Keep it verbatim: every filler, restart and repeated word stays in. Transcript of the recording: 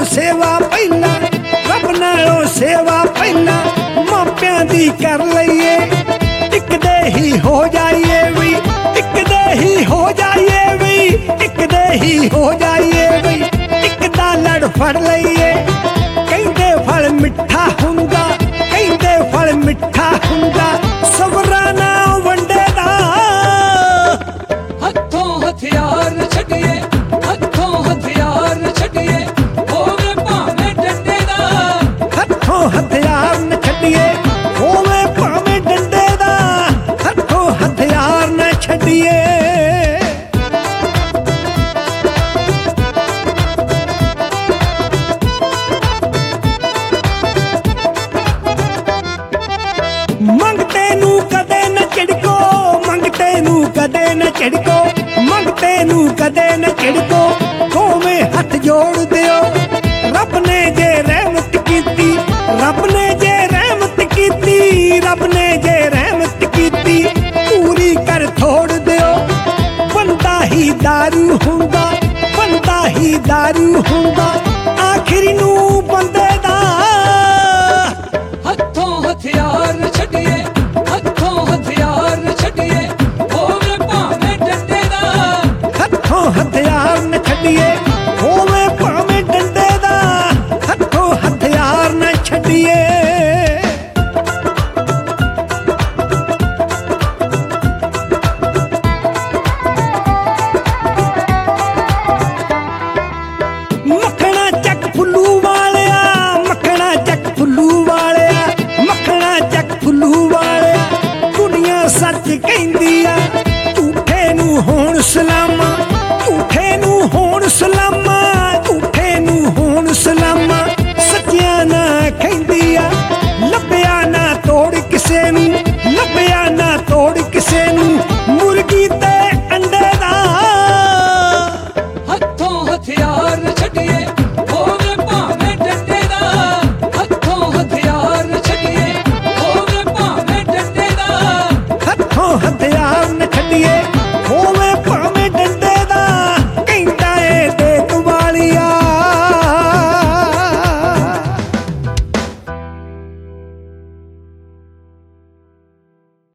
सेवा पहला, रब नालों सेवा पहला, मापियां दी कर लईए, टिकदे ही हो जाइए वी, टिकदे ही हो जाइए वी, टिकदे ही हो जाइए वी, टिकदा लड़ फड़ लईए। कहंदे फल मिठा हुंदा, कहंदे फल मिठा हुंदा, सबरा ना वंडे दा। हथों हथियार न छड्डिए, हथों हथियार न छड्डिए, होवे भावें डंडे दा। हथों हथियार न छड्डिए, होवे भावें डंडे दा, हथों हथियार न छड्डिए। मंगते नू कदे न झिड़को, मंगते नू कदे न झिड़को, मंगते नू कदे न झिड़को, दोवें हथ जोड़ दियो। रब ने जे रहमत कीती, रब ने जे रहमत कीती, रब ने जे रहमत कीती, पूरी कर छोड़ दियो। बंदा ही दारू हुंदा, बंदा ही दारू हुंदा,